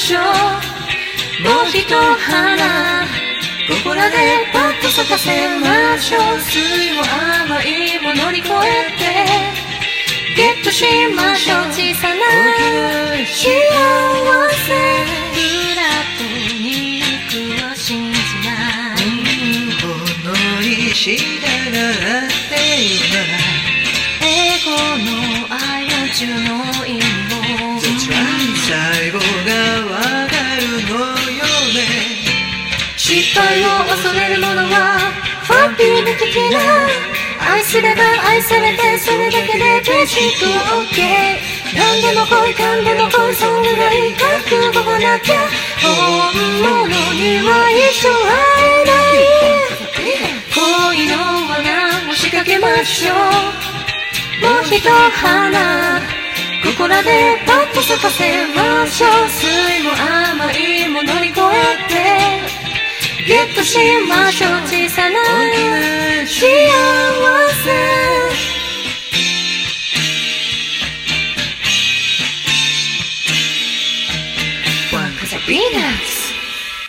しょう。もう一花ここらでパッと咲かせましょう。酸いも甘いも乗り越えてゲットしましょう。小さな幸せフラットに肉は信じない。 ほんのりしたがっているなら英語の愛の中の意味を最後がわかるのよね。 失敗を恐れる者はファンピー無敵な。愛すれば愛されてそれだけでベーシックは OK。 何でも来い何でも来いそれがいい覚悟がなきゃ本物には一生会えない。恋の罠を仕掛けましょう。もう一花ここらでパッと咲かせましょう。酸いも甘いも乗り越えてゲットしましょう。小さな幸せ